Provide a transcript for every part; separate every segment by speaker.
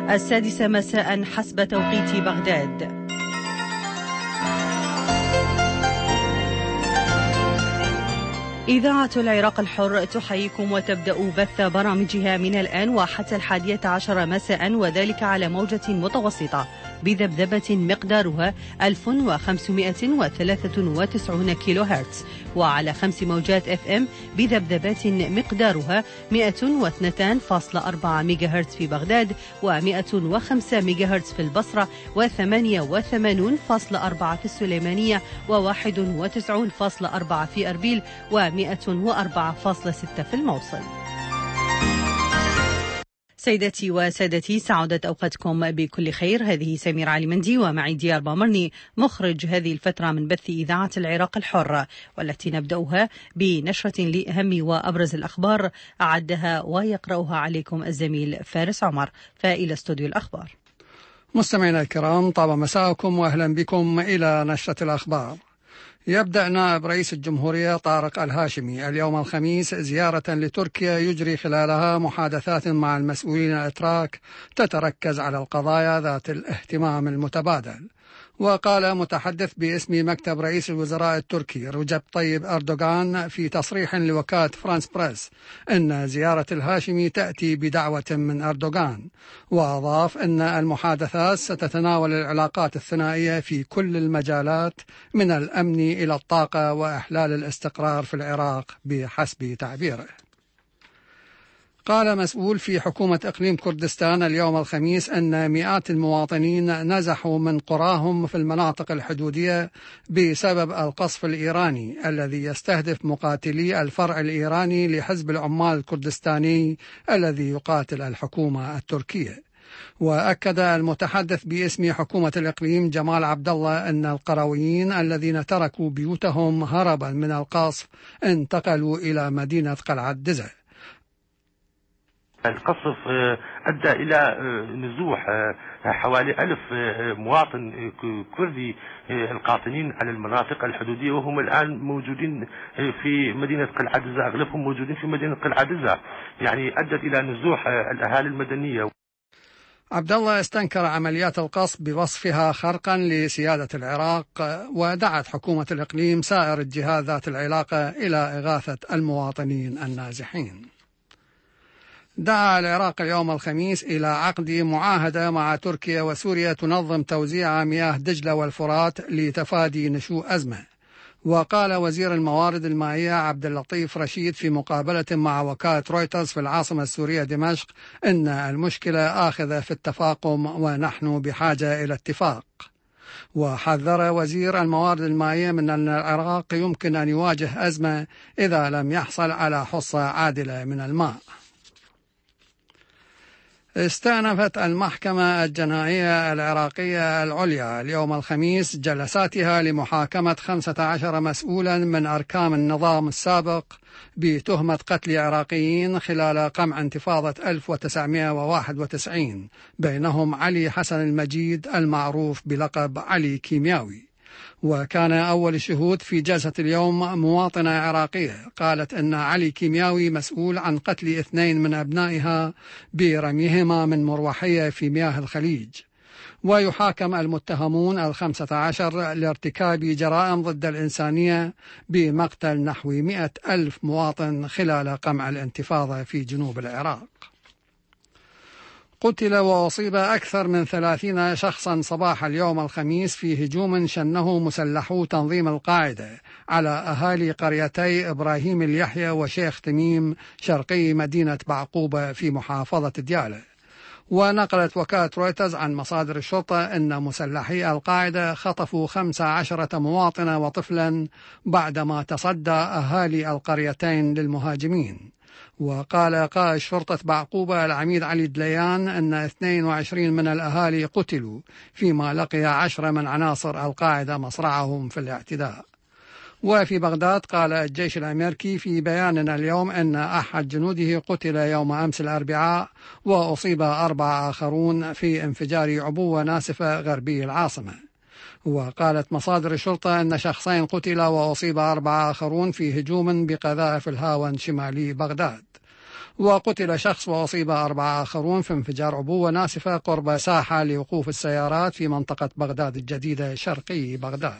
Speaker 1: السادسة مساء حسب توقيت بغداد. إذاعة العراق الحر تحييكم وتبدأ بث برامجها من الآن وحتى 11 مساء، وذلك على موجة متوسطة بذبذبة مقدارها 1593 كيلو هرتز، وعلى 5 موجات FM بذبذبات مقدارها 102.4 ميجا هرتز في بغداد، و105 ميجا هرتز في البصرة، و88.4 في السليمانية، و91.4 في أربيل، و104.6 في الموصل. سيداتي وسادتي، سعادت أوقاتكم بكل خير. هذه سمير علي مندي ومعي ديار بامرني مخرج هذه الفترة من بث إذاعة العراق الحر، والتي نبدأها بنشرة لأهم وأبرز الأخبار أعدها ويقرأها عليكم الزميل فارس عمر. فإلى استوديو الأخبار.
Speaker 2: مستمعينا الكرام، طاب مساءكم وأهلا بكم إلى نشرة الأخبار. يبدأ نائب رئيس الجمهورية طارق الهاشمي اليوم الخميس زيارة لتركيا يجري خلالها محادثات مع المسؤولين الأتراك تتركز على القضايا ذات الاهتمام المتبادل. وقال متحدث باسم مكتب رئيس الوزراء التركي رجب طيب أردوغان في تصريح لوكالة فرانس بريس أن زيارة الهاشمي تأتي بدعوة من أردوغان، وأضاف أن المحادثات ستتناول العلاقات الثنائية في كل المجالات من الأمن إلى الطاقة وإحلال الاستقرار في العراق بحسب تعبيره. قال مسؤول في حكومة إقليم كردستان اليوم الخميس أن مئات المواطنين نزحوا من قراهم في المناطق الحدودية بسبب القصف الإيراني الذي يستهدف مقاتلي الفرع الإيراني لحزب العمال الكردستاني الذي يقاتل الحكومة التركية. وأكد المتحدث باسم حكومة الإقليم جمال عبد الله أن القرويين الذين تركوا بيوتهم هربا من القصف انتقلوا إلى مدينة قلعة دزة.
Speaker 3: القصف أدى إلى نزوح حوالي 1000 مواطن كردي القاطنين على المناطق الحدودية، وهم الآن موجودين في مدينة قلعة دزة، أغلبهم موجودين في مدينة قلعة دزة، يعني أدت إلى نزوح الأهالي المدنية.
Speaker 2: عبد الله استنكر عمليات القصف بوصفها خرقا لسيادة العراق، ودعت حكومة الإقليم سائر الجهات ذات العلاقة إلى إغاثة المواطنين النازحين. دعا العراق اليوم الخميس إلى عقد معاهدة مع تركيا وسوريا تنظم توزيع مياه دجلة والفرات لتفادي نشوء أزمة. وقال وزير الموارد المائية عبد اللطيف رشيد في مقابلة مع وكالة رويترز في العاصمة السورية دمشق إن المشكلة آخذة في التفاقم ونحن بحاجة إلى اتفاق. وحذر وزير الموارد المائية من أن العراق يمكن أن يواجه أزمة إذا لم يحصل على حصة عادلة من الماء. استأنفت المحكمة الجنائية العراقية العليا اليوم الخميس جلساتها لمحاكمة 15 مسؤولا من أركان النظام السابق بتهمة قتل عراقيين خلال قمع انتفاضة 1991، بينهم علي حسن المجيد المعروف بلقب علي كيمياوي. وكان أول الشهود في جلسة اليوم مواطنة عراقية قالت أن علي كيمياوي مسؤول عن قتل 2 من أبنائها برميهما من مروحية في مياه الخليج. ويحاكم المتهمون 15 لارتكاب جرائم ضد الإنسانية بمقتل نحو 100,000 مواطن خلال قمع الانتفاضة في جنوب العراق. قتل وأصيب أكثر من 30 شخصا صباح اليوم الخميس في هجوم شنه مسلحو تنظيم القاعدة على أهالي قريتي إبراهيم اليحيى وشيخ تميم شرقي مدينة بعقوبة في محافظة ديالى. ونقلت وكالة رويترز عن مصادر الشرطة أن مسلحي القاعدة خطفوا 15 مواطنا وطفلا بعدما تصدى أهالي القريتين للمهاجمين. وقال قائد شرطة بعقوبة العميد علي دليان أن 22 من الأهالي قتلوا، فيما لقي 10 من عناصر القاعدة مصرعهم في الاعتداء. وفي بغداد قال الجيش الأمريكي في بيان اليوم أن أحد جنوده قتل يوم أمس الأربعاء، وأصيب 4 آخرون في انفجار عبوة ناسفة غربي العاصمة. وقالت مصادر الشرطة أن شخصين قتلا وأصيب 4 آخرون في هجوم بقذائف الهاون شمالي بغداد. وقتل شخص وأصيب 4 آخرون في انفجار عبوة ناسفة قرب ساحة لوقوف السيارات في منطقة بغداد الجديدة شرقي بغداد.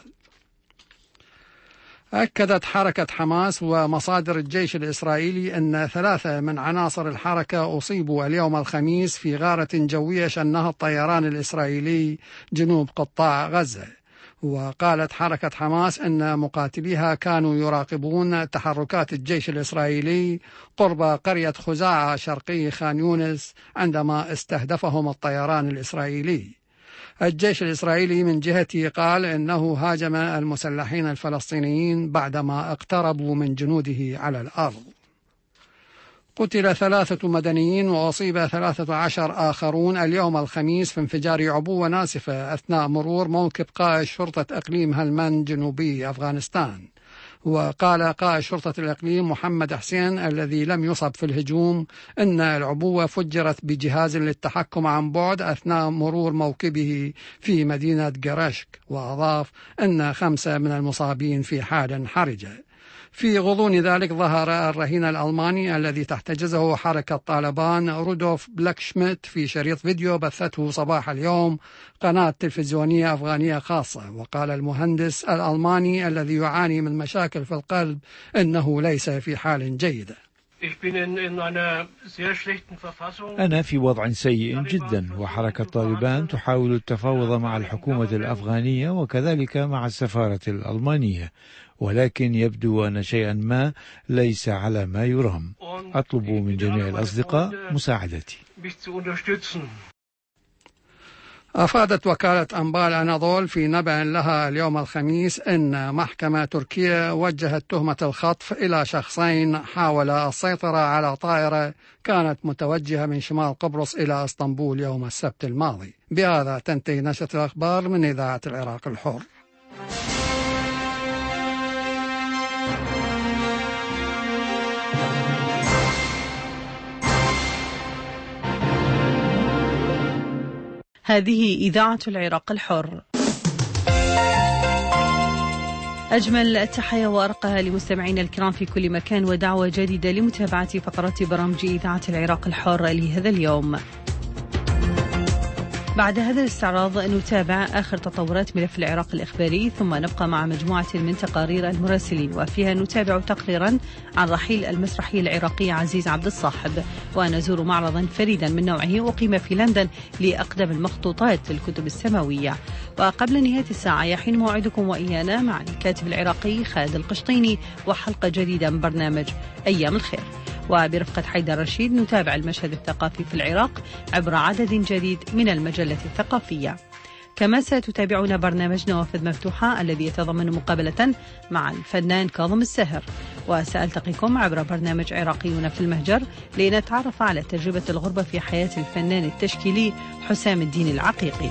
Speaker 2: أكدت حركة حماس ومصادر الجيش الإسرائيلي أن 3 من عناصر الحركة أصيبوا اليوم الخميس في غارة جوية شنها الطيران الإسرائيلي جنوب قطاع غزة. وقالت حركة حماس أن مقاتليها كانوا يراقبون تحركات الجيش الإسرائيلي قرب قرية خزاعة شرقي خان يونس عندما استهدفهم الطيران الإسرائيلي. الجيش الإسرائيلي من جهته قال إنه هاجم المسلحين الفلسطينيين بعدما اقتربوا من جنوده على الأرض. قتل 3 مدنيين وأصيب 13 آخرون اليوم الخميس في انفجار عبوة ناسفة أثناء مرور موكب قائد شرطة إقليم هلمند جنوبي أفغانستان. وقال قائد شرطة الإقليم محمد حسين الذي لم يصب في الهجوم أن العبوة فجرت بجهاز للتحكم عن بعد أثناء مرور موكبه في مدينة قرشك، وأضاف أن 5 من المصابين في حال حرجة. في غضون ذلك ظهر الرهين الألماني الذي تحتجزه حركة طالبان رودولف بلاكشميت في شريط فيديو بثته صباح اليوم قناة تلفزيونية أفغانية خاصة. وقال المهندس الألماني الذي يعاني من مشاكل في القلب إنه ليس في حال جيدة.
Speaker 4: أنا في وضع سيء جدا، وحركة طالبان تحاول التفاوض مع الحكومة الأفغانية وكذلك مع السفارة الألمانية، ولكن يبدو أن شيئا ما ليس على ما يرام. أطلب من جميع الأصدقاء مساعدتي.
Speaker 2: أفادت وكالة أنباء الأناضول في نبأ لها اليوم الخميس أن محكمة تركيا وجهت تهمة الخطف إلى شخصين حاولا السيطرة على طائرة كانت متوجهة من شمال قبرص إلى اسطنبول يوم السبت الماضي. بهذا تنتهي نشرة الأخبار من إذاعة العراق الحر.
Speaker 1: هذه إذاعة العراق الحر. أجمل التحية وأرقها لمستمعينا الكرام في كل مكان، ودعوة جديدة لمتابعة فقرات برامج إذاعة العراق الحر لهذا اليوم. بعد هذا الاستعراض نتابع آخر تطورات ملف العراق الإخباري، ثم نبقى مع مجموعة من تقارير المراسلين، وفيها نتابع تقريرا عن رحيل المسرحي العراقي عزيز عبد الصاحب، ونزور معرضا فريدا من نوعه أقيم في لندن لأقدم المخطوطات للكتب السماوية. وقبل نهاية الساعة يحين موعدكم وإيانا مع الكاتب العراقي خالد القشطيني وحلقة جديدة من برنامج أيام الخير. وبرفقة حيدر رشيد نتابع المشهد الثقافي في العراق عبر عدد جديد من المجلة الثقافية. كما ستتابعون برنامج نوافذ مفتوحة الذي يتضمن مقابلة مع الفنان كاظم الساهر. وسألتقيكم عبر برنامج عراقيون في المهجر لنتعرف على تجربة الغربة في حياة الفنان التشكيلي حسام الدين العقيقي.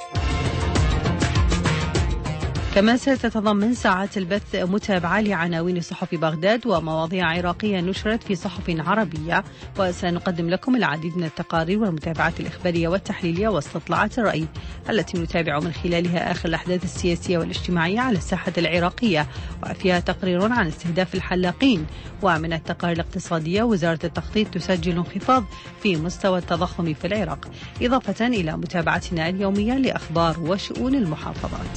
Speaker 1: كما ستتضمن ساعات البث متابعة لعناوين صحف بغداد ومواضيع عراقية نشرت في صحف عربية، وسنقدم لكم العديد من التقارير والمتابعات الإخبارية والتحليلية واستطلاعات الرأي التي نتابع من خلالها آخر الأحداث السياسية والاجتماعية على الساحة العراقية، وفيها تقرير عن استهداف الحلاقين. ومن التقارير الاقتصادية وزارة التخطيط تسجل انخفاض في مستوى التضخم في العراق، إضافة إلى متابعتنا اليومية لأخبار وشؤون المحافظات.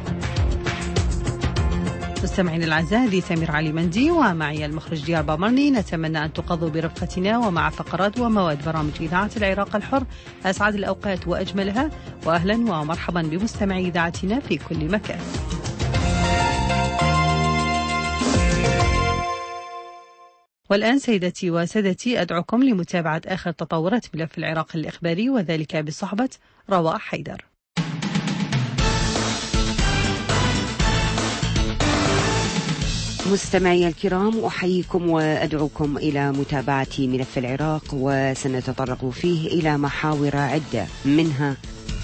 Speaker 1: مستمعين الأعزاء، هذه سمير علي مندي ومعي المخرج ديار بامرني. نتمنى أن تقضوا برفقتنا ومع فقرات ومواد برامج إذاعة العراق الحر أسعد الأوقات وأجملها، وأهلا ومرحبا بمستمعي إذاعتنا في كل مكان. والآن سيدتي وسادتي أدعوكم لمتابعة آخر تطورات ملف العراق الإخباري، وذلك بصحبة رواء حيدر.
Speaker 5: مستمعي الكرام، أحييكم وأدعوكم إلى متابعة ملف العراق، وسنتطرق فيه إلى محاور عدة، منها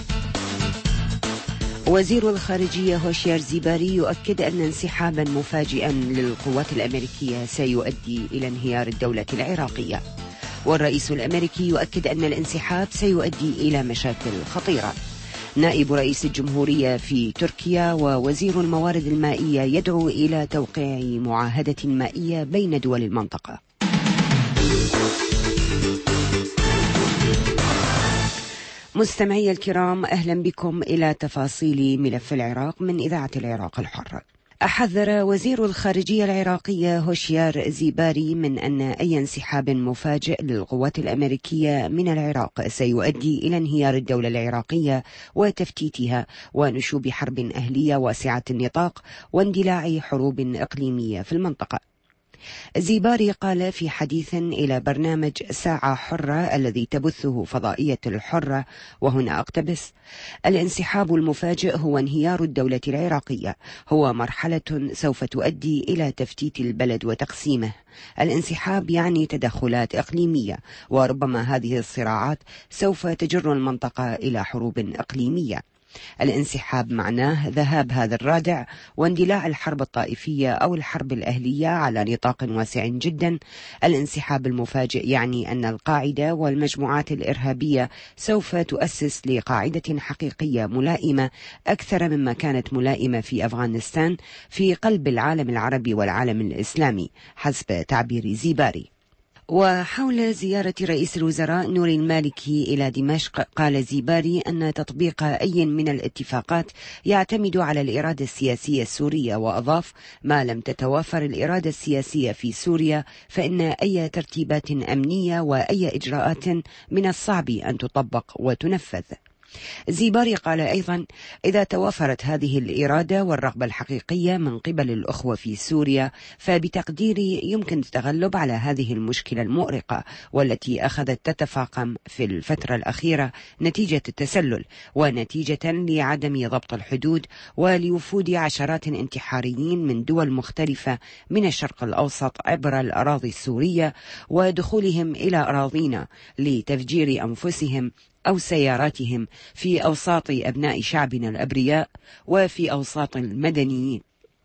Speaker 5: وزير الخارجية هوشيار زيباري يؤكد أن انسحابا مفاجئا للقوات الأمريكية سيؤدي إلى انهيار الدولة العراقية، والرئيس الأمريكي يؤكد أن الانسحاب سيؤدي إلى مشاكل خطيرة. نائب رئيس الجمهورية في تركيا ووزير الموارد المائية يدعو إلى توقيع معاهدة مائية بين دول المنطقة. مستمعي الكرام، أهلا بكم إلى تفاصيل ملف العراق من إذاعة العراق الحرة. أحذر وزير الخارجية العراقية هوشيار زيباري من أن أي انسحاب مفاجئ للقوات الأمريكية من العراق سيؤدي إلى انهيار الدولة العراقية وتفتيتها ونشوب حرب أهلية واسعة النطاق واندلاع حروب إقليمية في المنطقة. زيباري قال في حديث إلى برنامج ساعة حرة الذي تبثه فضائية الحرة، وهنا أقتبس: الانسحاب المفاجئ هو انهيار الدولة العراقية، هو مرحلة سوف تؤدي إلى تفتيت البلد وتقسيمه. الانسحاب يعني تدخلات إقليمية، وربما هذه الصراعات سوف تجر المنطقة إلى حروب إقليمية. الانسحاب معناه ذهاب هذا الرادع واندلاع الحرب الطائفية أو الحرب الأهلية على نطاق واسع جدا. الانسحاب المفاجئ يعني أن القاعدة والمجموعات الإرهابية سوف تؤسس لقاعدة حقيقية ملائمة أكثر مما كانت ملائمة في أفغانستان في قلب العالم العربي والعالم الإسلامي حسب تعبير زيباري. وحول زيارة رئيس الوزراء نوري المالكي إلى دمشق، قال زيباري أن تطبيق أي من الاتفاقات يعتمد على الإرادة السياسية السورية، وأضاف: ما لم تتوافر الإرادة السياسية في سوريا فإن أي ترتيبات أمنية وأي إجراءات من الصعب أن تطبق وتنفذ. زيباري قال أيضا: إذا توافرت هذه الإرادة والرغبة الحقيقية من قبل الأخوة في سوريا فبتقديري يمكن التغلب على هذه المشكلة المؤرقة والتي أخذت تتفاقم في الفترة الأخيرة نتيجة التسلل ونتيجة لعدم ضبط الحدود ولوفود عشرات انتحاريين من دول مختلفة من الشرق الأوسط عبر الأراضي السورية ودخولهم إلى أراضينا لتفجير أنفسهم أو سياراتهم في أوساط أبناء شعبنا الأبرياء وفي أوساط المدنيين.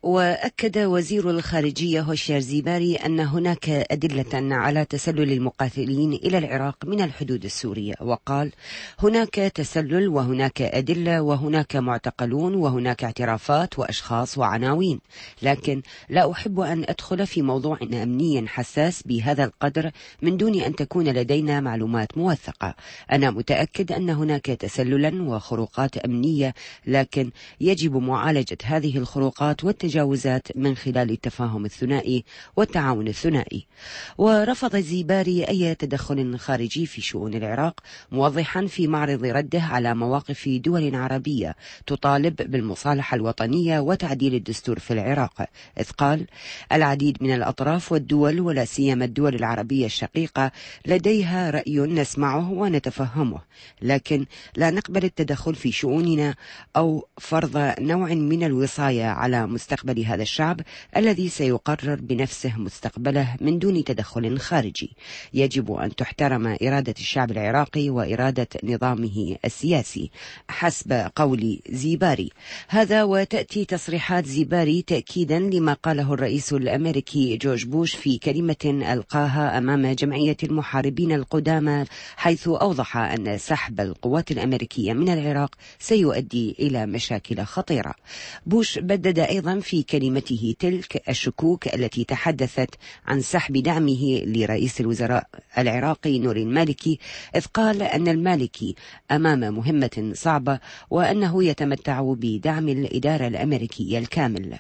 Speaker 5: وأكد وزير الخارجية هوشيار زيباري أن هناك أدلة على تسلل المقاتلين إلى العراق من الحدود السورية، وقال: هناك تسلل وهناك أدلة وهناك معتقلون وهناك اعترافات وأشخاص وعناوين، لكن لا أحب أن أدخل في موضوع أمني حساس بهذا القدر من دون أن تكون لدينا معلومات موثقة. أنا متأكد أن هناك تسللا وخروقات أمنية، لكن يجب معالجة هذه الخروقات والتجاوزات من خلال التفاهم الثنائي والتعاون الثنائي. ورفض زيباري أي تدخل خارجي في شؤون العراق، موضحا في معرض رده على مواقف دول عربية تطالب بالمصالحة الوطنية وتعديل الدستور في العراق، إذ قال: العديد من الأطراف والدول ولا سيما الدول العربية الشقيقة لديها رأي نسمعه ونتفهمه، لكن لا نقبل التدخل في شؤوننا أو فرض نوع من الوصاية على مستقبل هذا الشعب الذي سيقرر بنفسه مستقبله من دون تدخل خارجي. يجب أن تحترم إرادة الشعب العراقي وإرادة نظامه السياسي حسب قول زيباري. هذا وتأتي تصريحات زيباري تأكيدا لما قاله الرئيس الأمريكي جورج بوش في كلمة ألقاها أمام جمعية المحاربين القدامى، حيث أوضح أن سحب القوات الأمريكية من العراق سيؤدي إلى مشاكل خطيرة. بوش بدد أيضا في كلمته تلك الشكوك التي تحدثت عن سحب دعمه لرئيس الوزراء العراقي نوري المالكي، إذ قال أن المالكي أمام مهمة صعبة وأنه يتمتع بدعم الإدارة الأمريكية الكامل.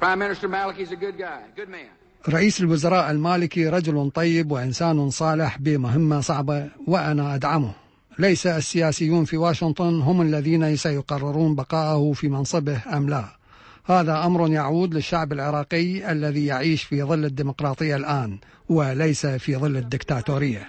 Speaker 2: رئيس الوزراء المالكي رجل طيب وإنسان صالح بمهمة صعبة وأنا أدعمه. ليس السياسيون في واشنطن هم الذين سيقررون بقاءه في منصبه أم لا. هذا أمر يعود للشعب العراقي الذي يعيش في ظل الديمقراطية الآن وليس في ظل الدكتاتورية.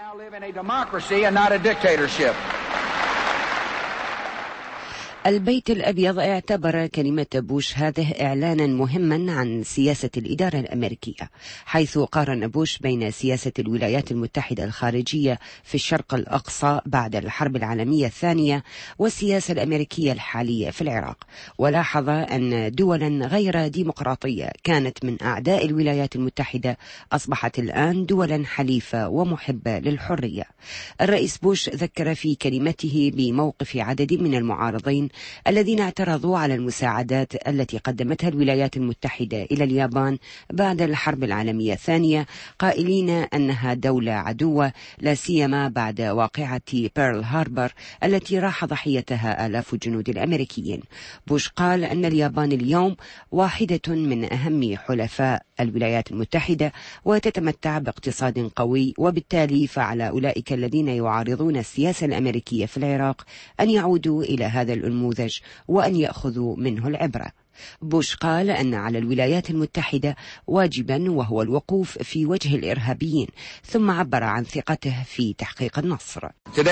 Speaker 5: البيت الأبيض اعتبر كلمة بوش هذه إعلانا مهما عن سياسة الإدارة الأمريكية، حيث قارن بوش بين سياسة الولايات المتحدة الخارجية في الشرق الأقصى بعد الحرب العالمية الثانية والسياسة الأمريكية الحالية في العراق، ولاحظ أن دولا غير ديمقراطية كانت من أعداء الولايات المتحدة أصبحت الآن دولا حليفة ومحبة للحرية. الرئيس بوش ذكر في كلمته بموقف عدد من المعارضين الذين اعترضوا على المساعدات التي قدمتها الولايات المتحدة إلى اليابان بعد الحرب العالمية الثانية، قائلين أنها دولة عدوة، لا سيما بعد واقعة بيرل هاربر التي راح ضحيتها آلاف الجنود الأمريكيين. بوش قال أن اليابان اليوم واحدة من أهم حلفاء الولايات المتحدة وتتمتع باقتصاد قوي، وبالتالي فعلى أولئك الذين يعارضون السياسة الأمريكية في العراق أن يعودوا إلى هذا النموذج وأن يأخذوا منه العبرة. بوش قال أن على الولايات المتحدة واجبا وهو الوقوف في وجه الإرهابيين، ثم عبر عن ثقته في تحقيق النصر.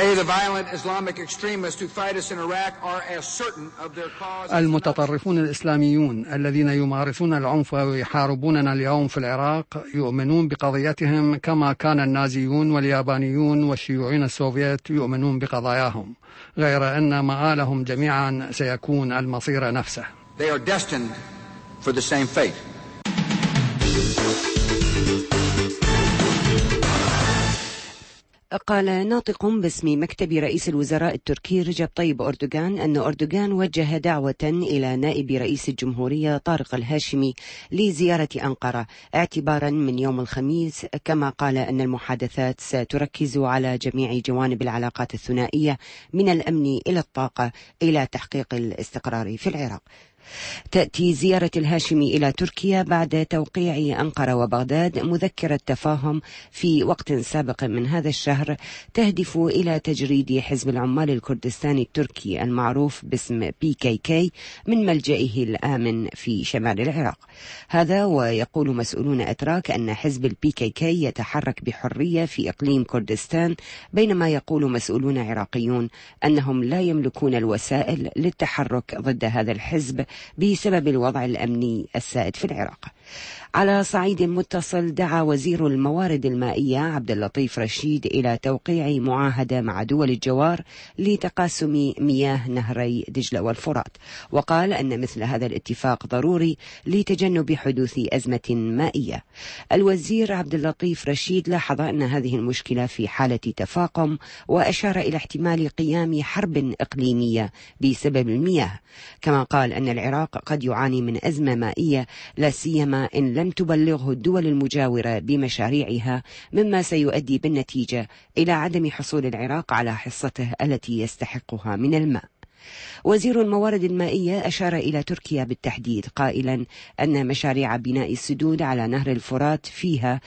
Speaker 2: المتطرفون الإسلاميون الذين يمارسون العنف ويحاربوننا اليوم في العراق يؤمنون بقضيتهم كما كان النازيون واليابانيون والشيوعيون السوفيت يؤمنون بقضاياهم، غير أن مآلهم جميعا سيكون المصير نفسه.
Speaker 6: They are destined for the same fate.
Speaker 5: قال ناطق باسم مكتب رئيس الوزراء التركي رجب طيب أردوغان أن أردوغان وجه دعوة إلى نائب رئيس الجمهورية طارق الهاشمي لزيارة أنقرة اعتبارا من يوم الخميس، كما قال أن المحادثات ستركز على جميع جوانب العلاقات الثنائية من الأمن إلى الطاقة إلى تحقيق الاستقرار في العراق. تأتي زيارة الهاشمي إلى تركيا بعد توقيع أنقرة وبغداد مذكرة تفاهم في وقت سابق من هذا الشهر تهدف إلى تجريد حزب العمال الكردستاني التركي المعروف باسم PKK من ملجئه الآمن في شمال العراق. هذا ويقول مسؤولون أتراك أن حزب PKK يتحرك بحرية في إقليم كردستان، بينما يقول مسؤولون عراقيون أنهم لا يملكون الوسائل للتحرك ضد هذا الحزب بسبب الوضع الأمني السائد في العراق. على صعيد متصل، دعا وزير الموارد المائية عبد اللطيف رشيد إلى توقيع معاهدة مع دول الجوار لتقاسم مياه نهري دجلة والفرات، وقال أن مثل هذا الاتفاق ضروري لتجنب حدوث أزمة مائية. الوزير عبد اللطيف رشيد لاحظ أن هذه المشكلة في حالة تفاقم، وأشار إلى احتمال قيام حرب إقليمية بسبب المياه، كما قال أن العراق قد يعاني من أزمة مائية لا سيما إن لم تبلغه الدول المجاورة بمشاريعها، مما سيؤدي بالنتيجة إلى عدم حصول العراق على حصته التي يستحقها من الماء. وزير الموارد المائية أشار إلى تركيا بالتحديد، قائلا أن مشاريع بناء السدود على نهر الفرات فيها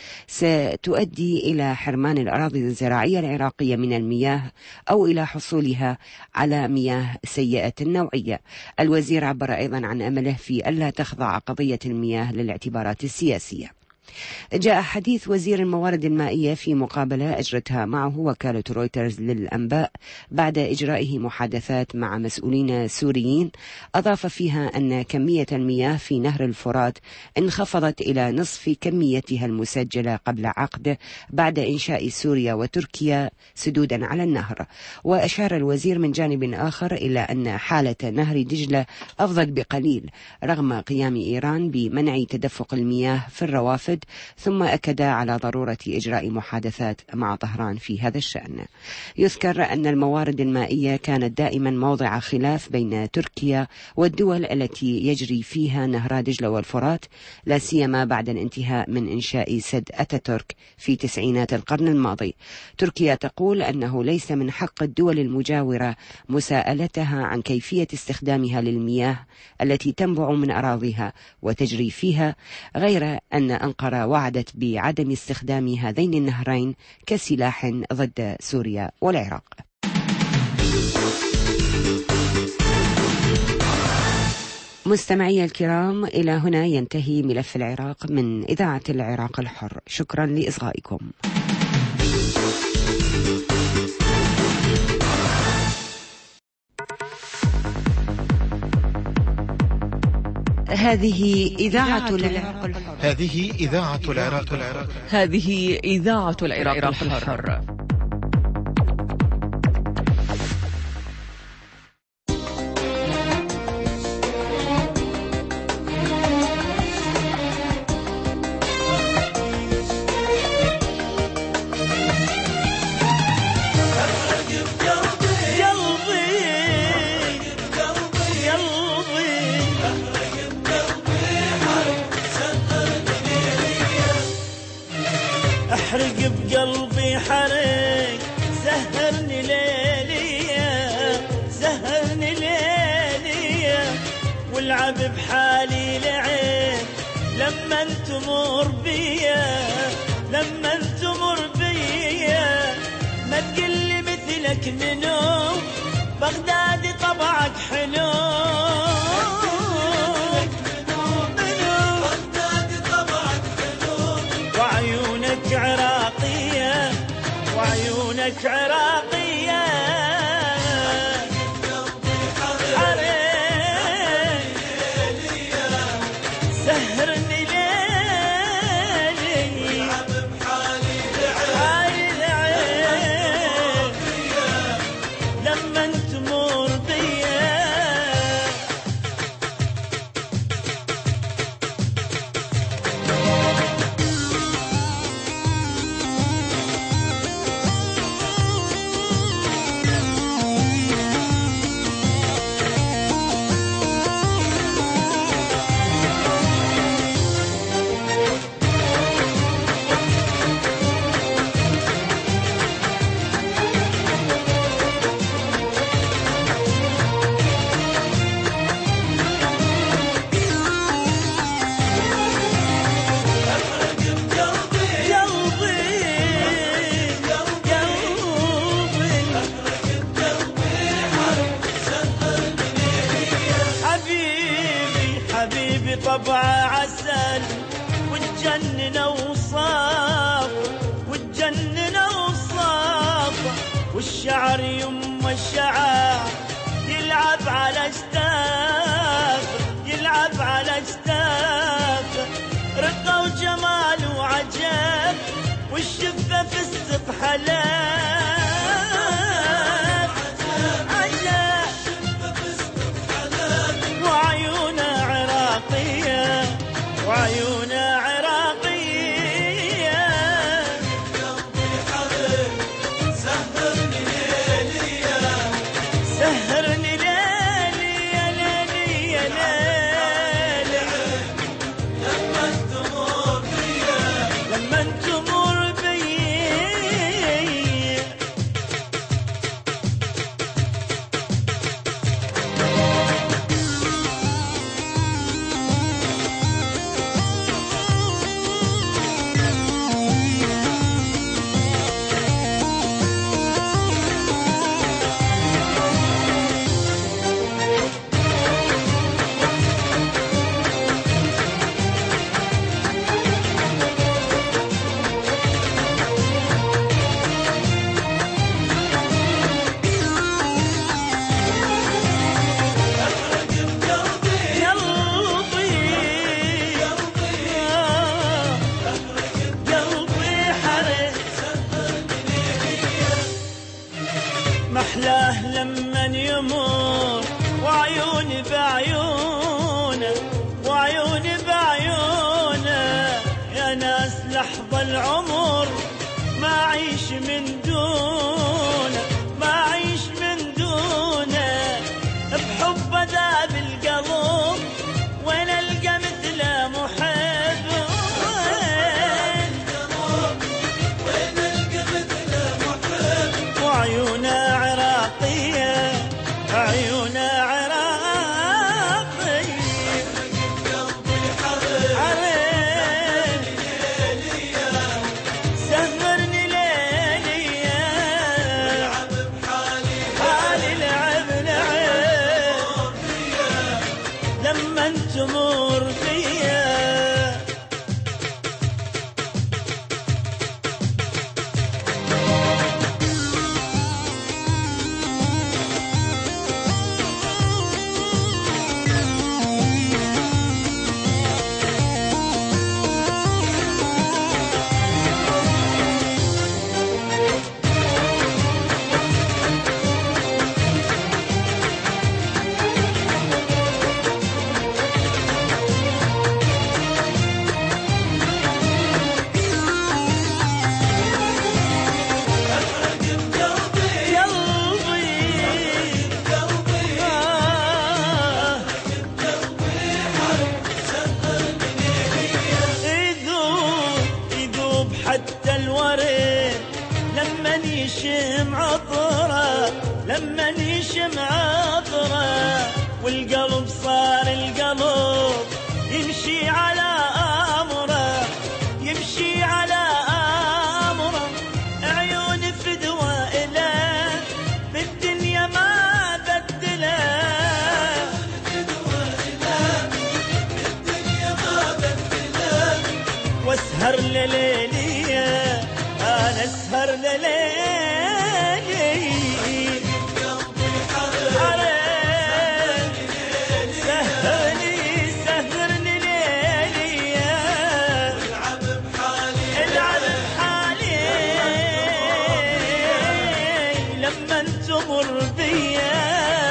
Speaker 5: ستؤدي إلى حرمان الأراضي الزراعية العراقية من المياه أو إلى حصولها على مياه سيئة النوعية. الوزير عبر أيضا عن أمله في ألا تخضع قضية المياه للاعتبارات السياسية. جاء حديث وزير الموارد المائية في مقابلة أجرتها معه وكالة رويترز للأنباء بعد إجرائه محادثات مع مسؤولين سوريين، أضاف فيها أن كمية المياه في نهر الفرات انخفضت إلى نصف كميتها المسجلة قبل عقد بعد إنشاء سوريا وتركيا سدودا على النهر. وأشار الوزير من جانب آخر إلى أن حالة نهر دجلة أفضل بقليل رغم قيام إيران بمنع تدفق المياه في الروافد، ثم أكد على ضرورة إجراء محادثات مع طهران في هذا الشأن. يذكر أن الموارد المائية كانت دائما موضع خلاف بين تركيا والدول التي يجري فيها نهر دجلة والفرات، لا سيما بعد الانتهاء من إنشاء سد أتاتورك في تسعينات القرن الماضي. تركيا تقول أنه ليس من حق الدول المجاورة مساءلتها عن كيفية استخدامها للمياه التي تنبع من أراضيها وتجري فيها، غير أن أنقرة وعدت بعدم استخدام هذين النهرين كسلاح ضد سوريا والعراق. مستمعي الكرام، إلى هنا ينتهي ملف العراق من إذاعة العراق الحر. شكرا لإصغائكم. هذه إذاعة العراق الحر.
Speaker 7: هذه إذاعة العراق الحر.
Speaker 1: هذه إذاعة العراق الحر.
Speaker 8: قلبي يلعب بحالي العين لما تمر بيا، لما تمر بيا ما تقلي مثلك منو، بغداد طبعك حلو، وعيونك عراقية، وعيونك عراقية، سهرني ليلي حالي العين لما تمر بيا. طبعه عسل وتجنن اوصاف، وتجنن اوصاف، والشعر يما الشعر يلعب على اجتاف، يلعب على اجتاف، رقه وجمال وعجب، والشفه في السطح حلال عجب، وعيونه عراقية، وعيونه عراقية، قلبي حرب سهرني ليلي، سهرني ليلي يا ليلي يا ليلي لما تمر بيا، لما تمر بيا. محلاه لمن يمر وعيوني بعيونه، وعيوني بعيونه، يا ناس لحظة العمر ما أعيش من دونه، ما أعيش من دونه، بحب ذاب القلب وين ألقى مثله محب، وين ألقى مثله محب، وعيونه عراقية، عيونه عراقية، قلبي حرب سهرني ليلي، العب بحالي، حالي لعب لعب لما تمر فيا. يشم عطره، لما يشم عطره والقلب صار القلب يمشي على أمره يمشي على أمره عيون فدوى إله بالدنيا ما بدله واسهر لليلية أنا اسهر لليلي سهرني ليلية العب بحالي لما تمر بيا.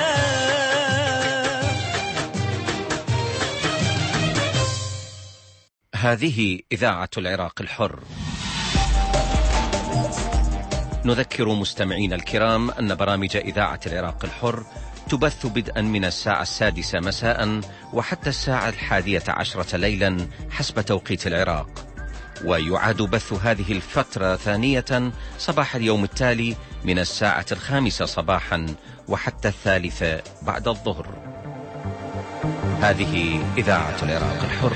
Speaker 9: هذه إذاعة العراق الحر. نذكر مستمعين الكرام أن برامج إذاعة العراق الحر تبث بدءا من الساعة 6 مساء وحتى الساعة 11 ليلا حسب توقيت العراق، ويعاد بث هذه الفترة ثانية صباح اليوم التالي من الساعة 5 صباحا وحتى 3 بعد الظهر. هذه إذاعة العراق الحر.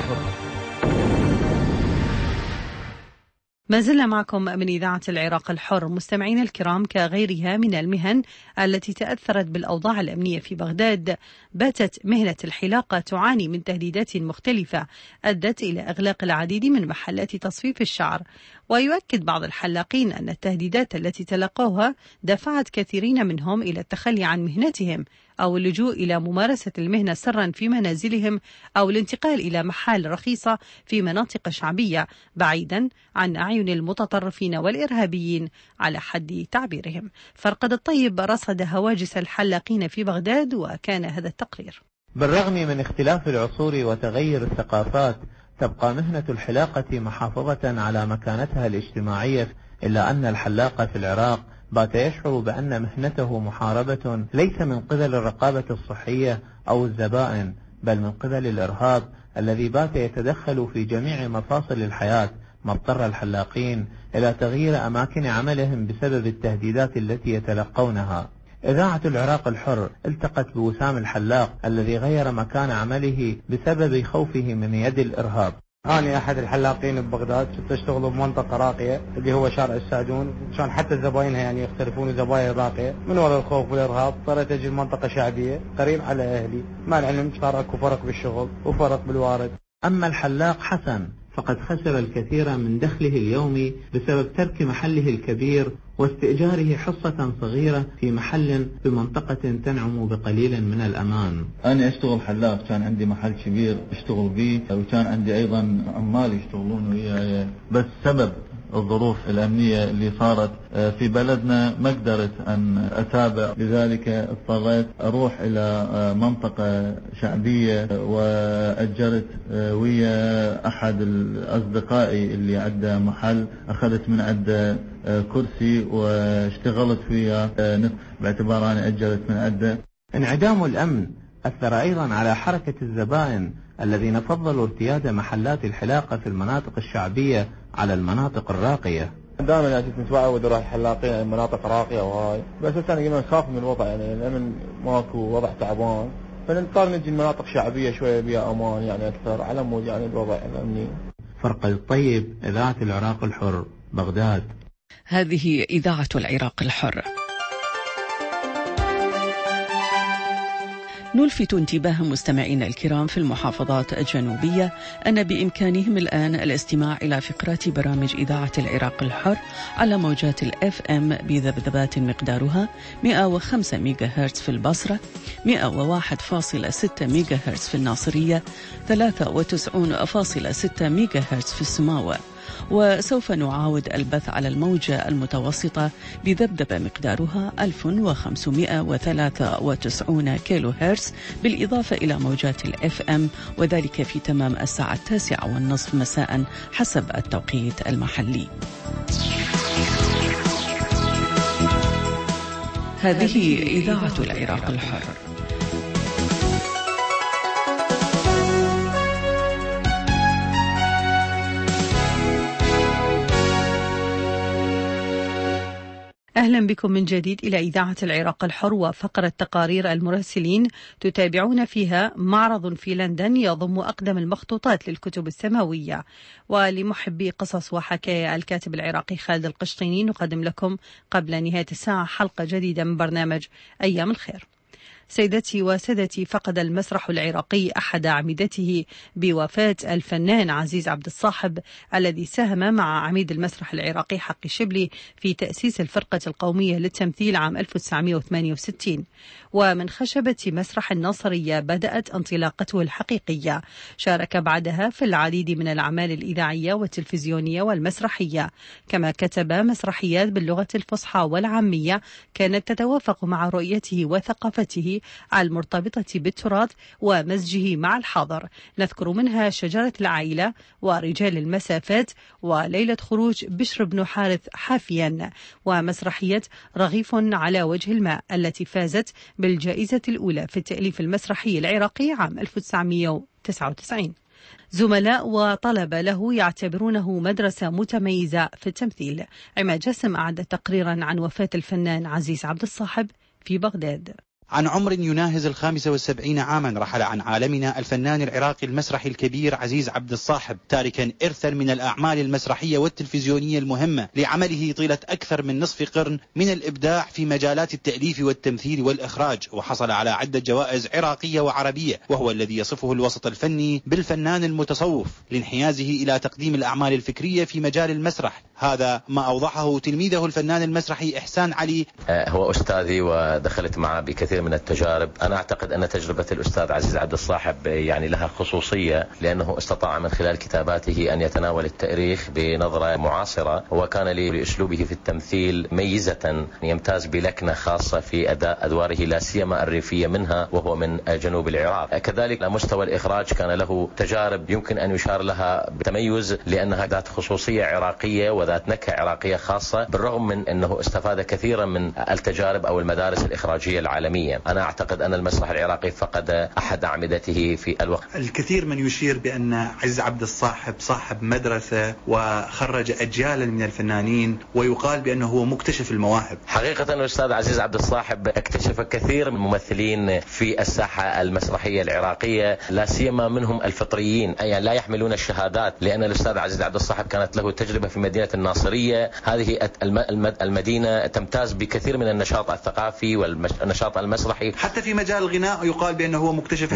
Speaker 1: ما زلنا معكم من إذاعة العراق الحر مستمعين الكرام. كغيرها من المهن التي تأثرت بالأوضاع الأمنية في بغداد، باتت مهنة الحلاقة تعاني من تهديدات مختلفة أدت إلى إغلاق العديد من محلات تصفيف الشعر. ويؤكد بعض الحلاقين أن التهديدات التي تلقوها دفعت كثيرين منهم إلى التخلي عن مهنتهم أو اللجوء إلى ممارسة المهنة سرا في منازلهم أو الانتقال إلى محال رخيصة في مناطق شعبية بعيدا عن أعين المتطرفين والإرهابيين على حد تعبيرهم. فرقد الطيب رصد هواجس الحلاقين في بغداد وكان هذا التقرير.
Speaker 10: بالرغم من اختلاف العصور وتغير الثقافات، تبقى مهنة الحلاقة محافظة على مكانتها الاجتماعية، إلا أن الحلاق في العراق بات يشعر بأن مهنته محاربة ليس من قبل الرقابة الصحية أو الزبائن، بل من قبل الإرهاب الذي بات يتدخل في جميع مفاصل الحياة، ما اضطر الحلاقين إلى تغيير أماكن عملهم بسبب التهديدات التي يتلقونها. إذاعة العراق الحر التقت بوسام الحلاق الذي غير مكان عمله بسبب خوفه من يد الإرهاب.
Speaker 11: أنا أحد الحلاقين ببغداد، كنت أشتغل بمنطقة راقية اللي هو شارع الساجون، كان حتى زباينها يعني يختلفون زباين راقية. من وراء الخوف والإرهاب اضطريت أجي المنطقة شعبية قريب على أهلي، مع العلم صار أكو فرق بالشغل وفرق بالوارد.
Speaker 10: أما الحلاق حسن فقد خسر الكثير من دخله اليومي بسبب ترك محله الكبير واستئجاره حصة صغيرة في محل بمنطقة تنعم بقليل من الأمان.
Speaker 12: أنا أشتغل حلاق، كان عندي محل كبير أشتغل به، وكان عندي أيضا عمال يشتغلون وياي، بس سبب الظروف الأمنية اللي صارت في بلدنا ما قدرت أن أتابع، لذلك اضطريت أروح إلى منطقة شعبية وأجرت ويا أحد أصدقائي اللي عنده محل، أخذت من عنده كرسي واشتغلت وياه باعتبار أنا أجرت من عنده.
Speaker 10: انعدام الأمن أثر أيضا على حركة الزبائن الذين فضلوا ارتياد محلات الحلاقة في المناطق الشعبية على المناطق الراقية.
Speaker 11: دائما يعني كنت متعود اروح الحلاقين مناطق راقية وهاي، بس انا قيمة خاف من الوضع، يعني الامن ماكو، وضع تعبان، فنضطر نجي المناطق شعبية شوية بها امان يعني اكثر على مود يعني الوضع الامني.
Speaker 10: فرقد الطيب، إذاعة العراق الحر، بغداد.
Speaker 13: هذه إذاعة العراق الحر. نلفت انتباه مستمعينا الكرام في المحافظات الجنوبية أن بإمكانهم الآن الاستماع إلى فقرات برامج إذاعة العراق الحر على موجات FM بذبذبات مقدارها 105 ميجا هرتز في البصرة، 101.6 ميجا هرتز في الناصرية، 93.6 ميجا هرتز في السماوة. وسوف نعاود البث على الموجة المتوسطة بذبذبة مقدارها 1593 كيلو هرتز، بالإضافة إلى موجات FM، وذلك في تمام الساعة 9:30 مساء حسب التوقيت المحلي. هذه إذاعة العراق الحر.
Speaker 1: أهلا بكم من جديد إلى إذاعة العراق الحر وفقرة تقارير المراسلين تتابعون فيها معرض في لندن يضم أقدم المخطوطات للكتب السماوية. ولمحبي قصص وحكاية الكاتب العراقي خالد القشطيني نقدم لكم قبل نهاية الساعة حلقة جديدة من برنامج أيام الخير. سيدتي وسادتي، فقد المسرح العراقي أحد أعمدته بوفاة الفنان عزيز عبد الصاحب الذي ساهم مع عميد المسرح العراقي حقي شبلي في تأسيس الفرقة القومية للتمثيل عام 1968. ومن خشبة مسرح الناصرية بدأت انطلاقته الحقيقية. شارك بعدها في العديد من الأعمال الإذاعية والتلفزيونية والمسرحية، كما كتب مسرحيات باللغة الفصحى والعامية كانت تتوافق مع رؤيته وثقافته المرتبطة بالتراث ومزجه مع الحاضر. نذكر منها شجرة العائلة ورجال المسافات وليلة خروج بشر بن حارث حافيا، ومسرحية رغيف على وجه الماء التي فازت بالجائزة الأولى في التأليف المسرحي العراقي عام 1999. زملاء وطلبة له يعتبرونه مدرسة متميزة في التمثيل. عماد جسم أعد تقريرا عن وفاة الفنان عزيز عبد الصاحب في بغداد.
Speaker 14: عن عمر يناهز 75 عاما رحل عن عالمنا الفنان العراقي المسرحي الكبير عزيز عبد الصاحب، تاركا إرثا من الأعمال المسرحية والتلفزيونية المهمة لعمله طيلة أكثر من نصف قرن من الإبداع في مجالات التأليف والتمثيل والإخراج، وحصل على عدة جوائز عراقية وعربية، وهو الذي يصفه الوسط الفني بالفنان المتصوف لانحيازه إلى تقديم الأعمال الفكرية في مجال المسرح. هذا ما أوضحه تلميذه الفنان المسرحي إحسان علي.
Speaker 15: هو أستاذي ودخلت معه بكثير من التجارب. أنا أعتقد أن تجربة الأستاذ عزيز عبد الصاحب يعني لها خصوصية، لأنه استطاع من خلال كتاباته أن يتناول التاريخ بنظرة معاصرة، وكان لأسلوبه في التمثيل ميزة، يمتاز بلكنة خاصة في أداء أدواره لا سيما الريفية منها وهو من جنوب العراق. كذلك على مستوى الإخراج كان له تجارب يمكن أن يشار لها بتميز، لأنها ذات خصوصية عراقية وذات نكهة عراقية خاصة، بالرغم من أنه استفاد كثيرا من التجارب أو المدارس الإخراجية العالمية. أنا أعتقد أن المسرح العراقي فقد أحد أعمدته في الوقت.
Speaker 14: الكثير من يشير بأن عزيز عبد الصاحب صاحب مدرسة وخرج أجيالا من الفنانين، ويقال بأنه هو مكتشف المواهب.
Speaker 15: حقيقة الأستاذ عزيز عبد الصاحب اكتشف كثير من الممثلين في الساحة المسرحية العراقية، لا سيما منهم الفطريين، أي لا يحملون الشهادات، لأن الأستاذ عزيز عبد الصاحب كانت له تجربة في مدينة الناصرية. هذه المدينة تمتاز بكثير من النشاط الثقافي والنشاط المسرحي،
Speaker 14: حتى في مجال الغناء يقال بأنه هو مكتشف.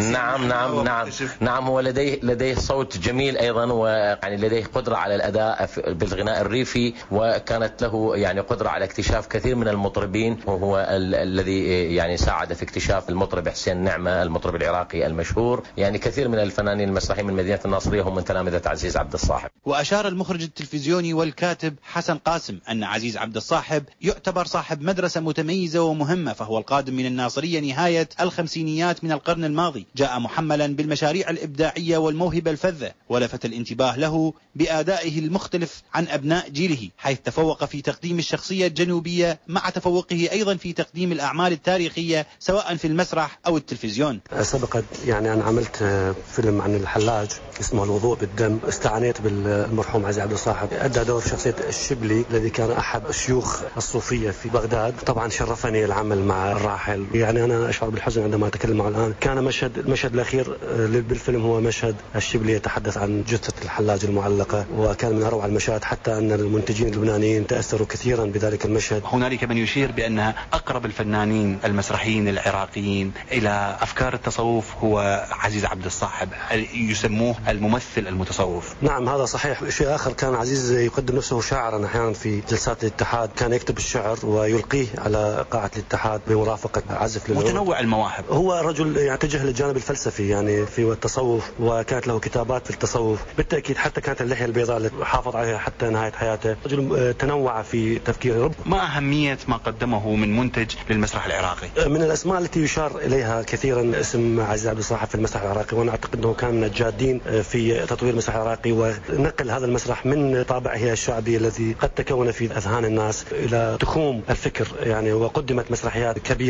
Speaker 15: نعم هو لديه صوت جميل أيضا، ويعني لديه قدرة على الأداء بالغناء الريفي، وكانت له يعني قدرة على اكتشاف كثير من المطربين، وهو الذي يعني ساعد في اكتشاف المطرب حسين نعمة المطرب العراقي المشهور. يعني كثير من الفنانين المسرحيين من مدينة الناصرية هم من تلامذة عزيز عبد الصاحب.
Speaker 14: وأشار المخرج التلفزيوني والكاتب حسن قاسم أن عزيز عبد الصاحب يعتبر صاحب مدرسة متميزة ومهمة، فهو القادم من الناصرية نهاية الخمسينيات من القرن الماضي، جاء محملا بالمشاريع الإبداعية والموهبة الفذة، ولفت الانتباه له بأدائه المختلف عن أبناء جيله، حيث تفوق في تقديم الشخصية الجنوبية مع تفوقه أيضا في تقديم الأعمال التاريخية سواء في المسرح أو التلفزيون.
Speaker 16: سبقت يعني أنا عملت فيلم عن الحلاج اسمه الوضوء بالدم، استعنيت بالمرحوم عزيز عبد الصاحب، أدى دور شخصية الشبلي الذي كان أحد الشيوخ الصوفية في بغداد. طبعا شرفني العمل مع الراحل، يعني أنا أشعر بالحزن عندما أتكلم معه الآن. كان المشهد الأخير بالفيلم هو مشهد الشبلي يتحدث عن جثة الحلاج المعلقة، وكان من أروع المشاهد، حتى أن المنتجين اللبنانيين تأثروا كثيرا بذلك المشهد.
Speaker 14: هنالك من يشير بأن أقرب الفنانين المسرحيين العراقيين إلى أفكار التصوف هو عزيز عبد الصاحب، يسموه الممثل المتصوف.
Speaker 16: نعم هذا صحيح. شيء آخر، كان عزيز يقدم نفسه شاعرا أحيانا في جلسات الاتحاد، كان يكتب الشعر ويلقيه على قاعة الاتحاد بمرافقة عزف للعود.
Speaker 14: متنوع المواهب.
Speaker 16: هو رجل يتجه للجانب الفلسفي يعني في التصوف، وكانت له كتابات في التصوف بالتأكيد، حتى كانت اللحية البيضاء اللي حافظ عليها حتى نهاية حياته. رجل تنوع في تفكيره.
Speaker 14: ما أهمية ما قدمه من منتج للمسرح العراقي؟
Speaker 16: من الأسماء التي يشار إليها كثيرا اسم عزيز عبد الصاحب في المسرح العراقي، وأنا أعتقد أنه كان من الجادين في تطوير المسرح العراقي ونقل هذا المسرح من طابعه الشعبي الذي قد تكون في أذهان الناس إلى تخوم الفكر يعني، وقدمت مسرحيات كبيرة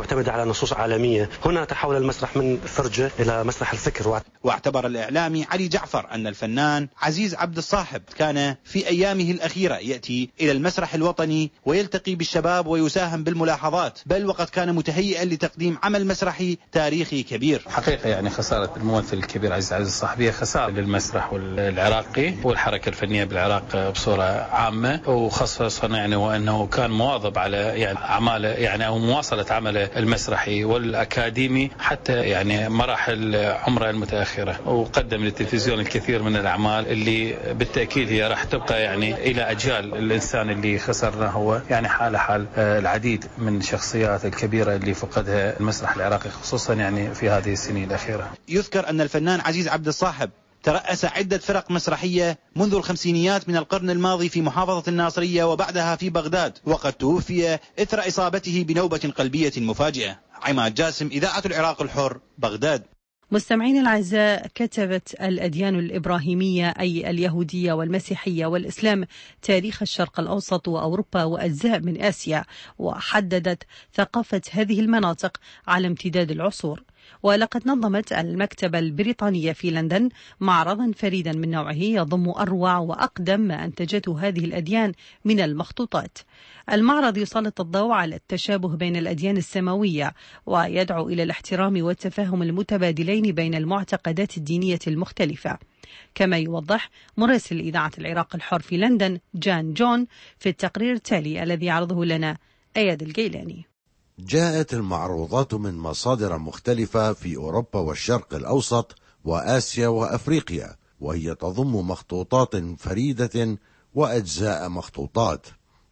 Speaker 16: معتمدة على نصوص عالمية. هنا تحول المسرح من فرجة إلى مسرح الفكر.
Speaker 14: واعتبر الإعلامي علي جعفر أن الفنان عزيز عبد الصاحب كان في أيامه الأخيرة يأتي إلى المسرح الوطني ويلتقي بالشباب ويساهم بالملاحظات، بل وقد كان متهيئا لتقديم عمل مسرحي تاريخي كبير.
Speaker 17: حقيقة يعني خسارة الممثل الكبير عزيز عبد الصاحب هي خسارة للمسرح العراقي والحركة الفنية بالعراق بصورة عامة، وخصوصا يعني وأنه كان مواظب على يعني أعماله يعني أو مواصلة عمله المسرحي والأكاديمي حتى يعني مراحل عمره المتأخرة، وقدم للتلفزيون الكثير من الأعمال اللي بالتأكيد هي راح تبقى يعني إلى أجيال. الإنسان اللي خسرنا هو يعني حال العديد من الشخصيات الكبيرة اللي فقدها المسرح العراقي خصوصا يعني في هذه السنين الأخيرة.
Speaker 14: يذكر أن الفنان عزيز عبد الصاحب ترأس عدة فرق مسرحية منذ الخمسينيات من القرن الماضي في محافظة الناصرية وبعدها في بغداد، وقد توفي إثر إصابته بنوبة قلبية مفاجئة. عماد جاسم، إذاعة العراق الحر، بغداد.
Speaker 1: مستمعين الأعزاء، كتبت الأديان الإبراهيمية أي اليهودية والمسيحية والإسلام تاريخ الشرق الأوسط وأوروبا وأجزاء من آسيا، وحددت ثقافة هذه المناطق على امتداد العصور. ولقد نظمت المكتبة البريطانية في لندن معرضا فريدا من نوعه يضم أروع وأقدم ما أنتجته هذه الأديان من المخطوطات. المعرض يسلط الضوء على التشابه بين الأديان السماوية ويدعو إلى الاحترام والتفاهم المتبادلين بين المعتقدات الدينية المختلفة، كما يوضح مراسل إذاعة العراق الحر في لندن جان جون في التقرير التالي الذي يعرضه لنا أياد الجيلاني.
Speaker 18: جاءت المعروضات من مصادر مختلفة في أوروبا والشرق الأوسط وآسيا وأفريقيا، وهي تضم مخطوطات فريدة وأجزاء مخطوطات،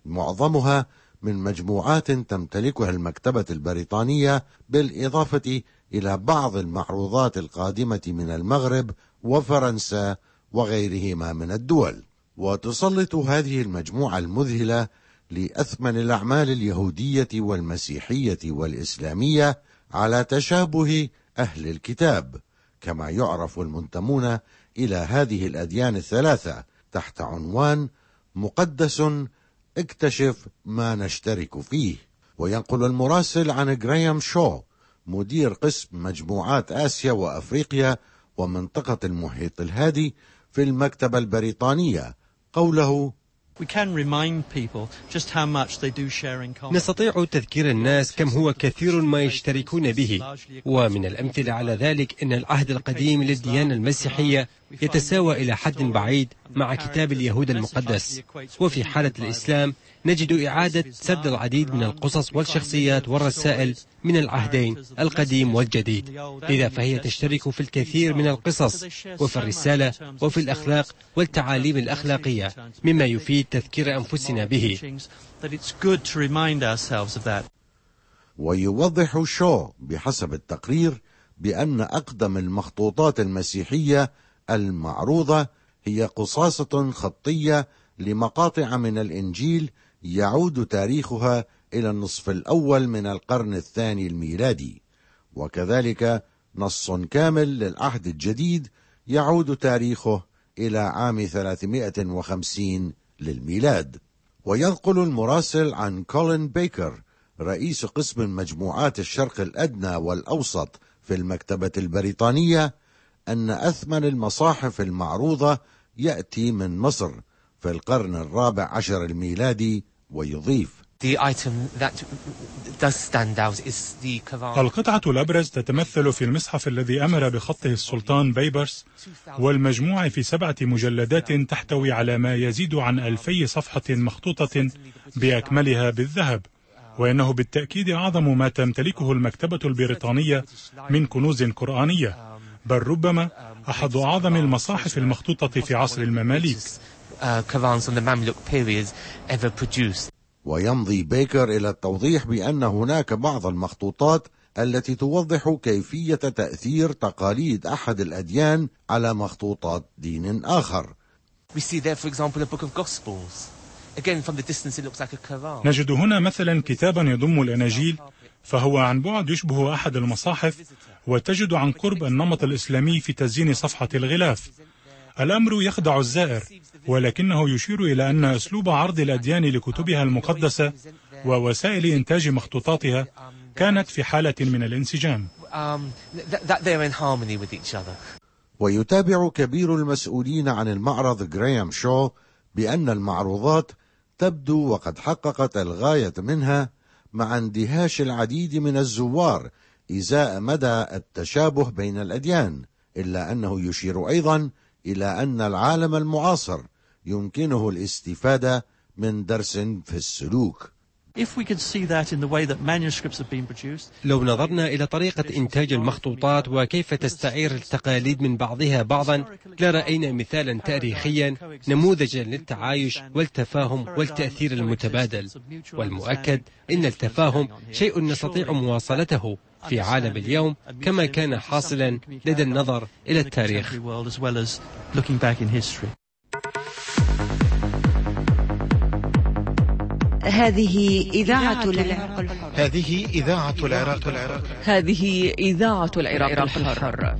Speaker 18: معظمها من مجموعات تمتلكها المكتبة البريطانية، بالإضافة إلى بعض المعروضات القادمة من المغرب وفرنسا وغيرهما من الدول. وتسلط هذه المجموعة المذهلة لأثمن الأعمال اليهودية والمسيحية والإسلامية على تشابه أهل الكتاب، كما يعرف المنتمون إلى هذه الأديان الثلاثة تحت عنوان مقدس اكتشف ما نشترك فيه. وينقل المراسل عن غرايام شو مدير قسم مجموعات آسيا وأفريقيا ومنطقة المحيط الهادي في المكتبة البريطانية قوله:
Speaker 19: نستطيع تذكير الناس كم هو كثير ما يشتركون به، ومن الأمثلة على ذلك أن العهد القديم للديانة المسيحية يتساوى إلى حد بعيد مع كتاب اليهود المقدس، وفي حالة الإسلام نجد إعادة سرد العديد من القصص والشخصيات والرسائل من العهدين القديم والجديد، لذا فهي تشترك في الكثير من القصص وفي الرسالة وفي الأخلاق والتعاليم الأخلاقية، مما يفيد تذكير أنفسنا به.
Speaker 18: ويوضح شو بحسب التقرير بأن أقدم المخطوطات المسيحية المعروضة هي قصاصة خطية لمقاطع من الإنجيل يعود تاريخها إلى النصف الأول من القرن الثاني الميلادي، وكذلك نص كامل للعهد الجديد يعود تاريخه إلى عام 350 للميلاد. وينقل المراسل عن كولين بيكر رئيس قسم مجموعات الشرق الأدنى والأوسط في المكتبة البريطانية أن أثمن المصاحف المعروضة يأتي من مصر في القرن الرابع عشر الميلادي، ويضيف:
Speaker 20: القطعة الأبرز تتمثل في المصحف الذي أمر بخطه السلطان بيبرس، والمجموع في 7 مجلدات تحتوي على ما يزيد عن 2000 صفحة مخطوطة بأكملها بالذهب، وإنه بالتأكيد أعظم ما تمتلكه المكتبة البريطانية من كنوز قرآنية، بل ربما أحد أعظم المصاحف المخطوطة في عصر المماليك.
Speaker 18: ويمضي بيكر إلى التوضيح بأن هناك بعض المخطوطات التي توضح كيفية تأثير تقاليد أحد الأديان على مخطوطات دين آخر.
Speaker 20: نجد هنا مثلا كتابا يضم الأناجيل، فهو عن بعد يشبه أحد المصاحف، وتجد عن قرب النمط الإسلامي في تزيين صفحة الغلاف. الأمر يخدع الزائر، ولكنه يشير إلى أن أسلوب عرض الأديان لكتبها المقدسة ووسائل إنتاج مخطوطاتها كانت في حالة من الانسجام.
Speaker 18: ويتابع كبير المسؤولين عن المعرض غريام شو بأن المعروضات تبدو وقد حققت الغاية منها مع اندهاش العديد من الزوار إزاء مدى التشابه بين الأديان، إلا أنه يشير أيضا إلى أن العالم المعاصر يمكنه الاستفادة من درس في السلوك.
Speaker 19: لو نظرنا إلى طريقة إنتاج المخطوطات وكيف تستعير التقاليد من بعضها بعضا لرأينا مثالا تاريخيا نموذجا للتعايش والتفاهم والتأثير المتبادل. والمؤكد أن التفاهم شيء نستطيع مواصلته في عالم اليوم كما كان حاصلا لدى النظر إلى التاريخ.
Speaker 5: هذه إذاعة العراق الحر.
Speaker 7: هذه إذاعة العراق الحر.
Speaker 13: هذه إذاعة العراق الحر.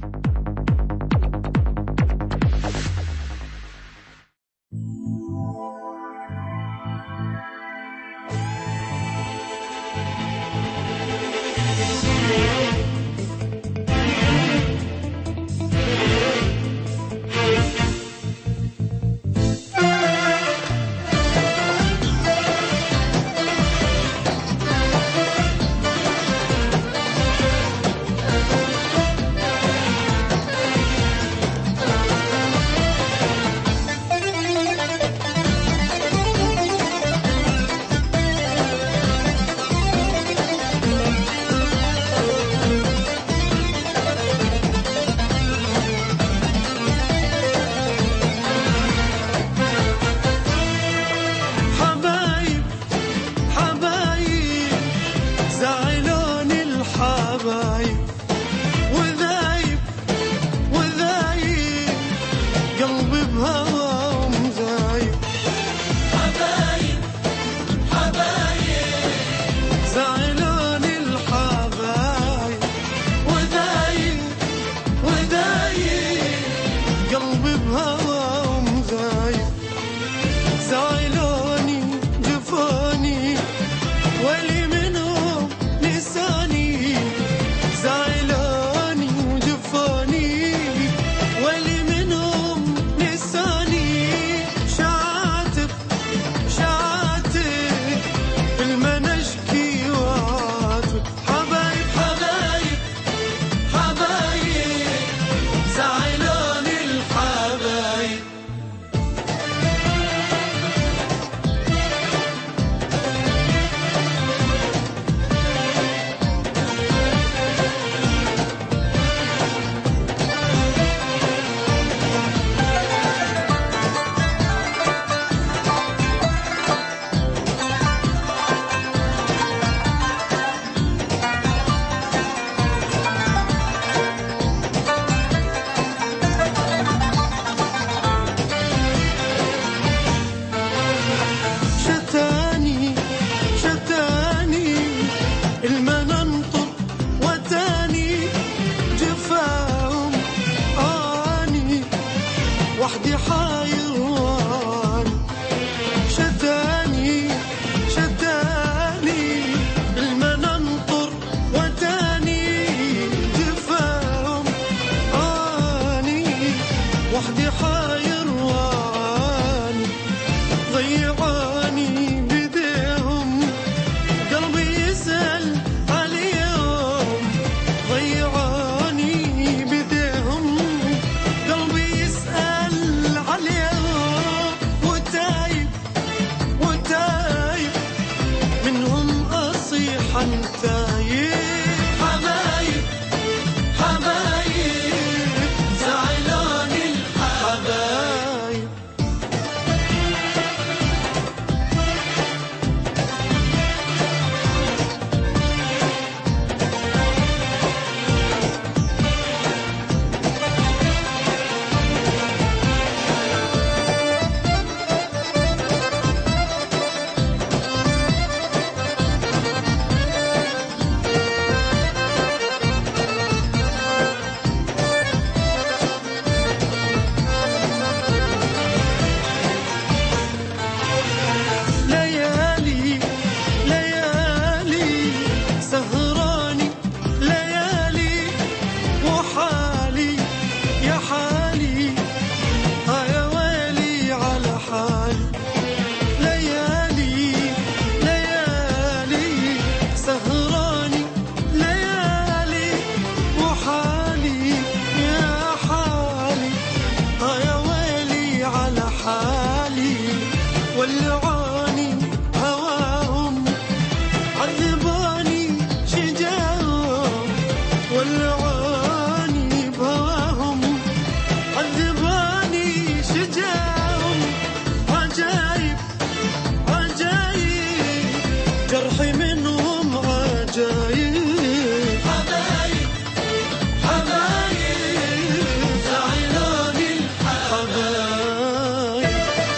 Speaker 8: ولعوني هواهم عذبوني شجاهم ولعوني بهواهم عذبوني شجاهم عجايب عجايب جرحي منهم عجايب حبايب حبايب زعلوني الحبايب.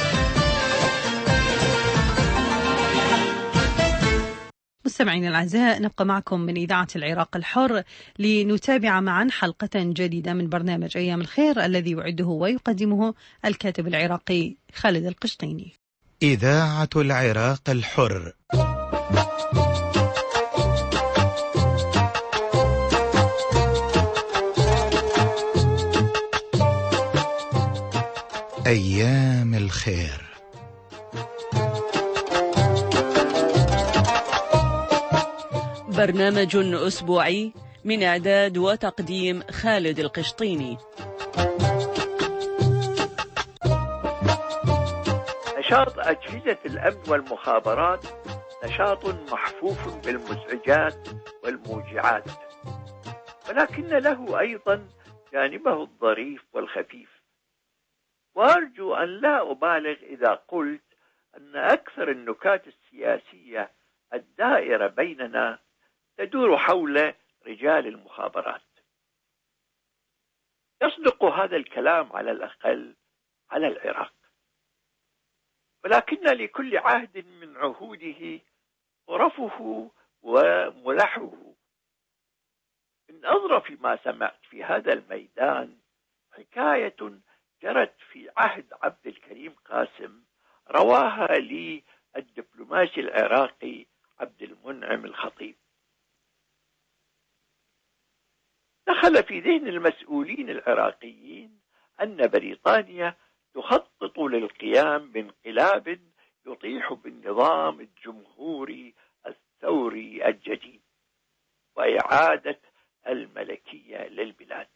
Speaker 1: مستمعينا الأعزاء، نبقى معكم من إذاعة العراق الحر لنتابع معا حلقة جديدة من برنامج أيام الخير الذي يعده ويقدمه الكاتب العراقي خالد القشطيني.
Speaker 7: إذاعة العراق الحر. أيام الخير.
Speaker 13: برنامج أسبوعي من إعداد وتقديم خالد القشطيني.
Speaker 21: نشاط أجهزة الأمن والمخابرات نشاط محفوف بالمزعجات والموجعات، ولكن له أيضا جانبه الظريف والخفيف. وأرجو أن لا أبالغ إذا قلت أن أكثر النكات السياسية الدائرة بيننا تدور حول رجال المخابرات. يصدق هذا الكلام على الأقل على العراق، ولكن لكل عهد من عهوده طرفه وملحه. من أظرف ما سمعت في هذا الميدان حكاية جرت في عهد عبد الكريم قاسم، رواها لي الدبلوماسي العراقي عبد المنعم الخطيب. دخل في ذهن المسؤولين العراقيين أن بريطانيا تخطط للقيام بانقلاب يطيح بالنظام الجمهوري الثوري الجديد وإعادة الملكية للبلاد.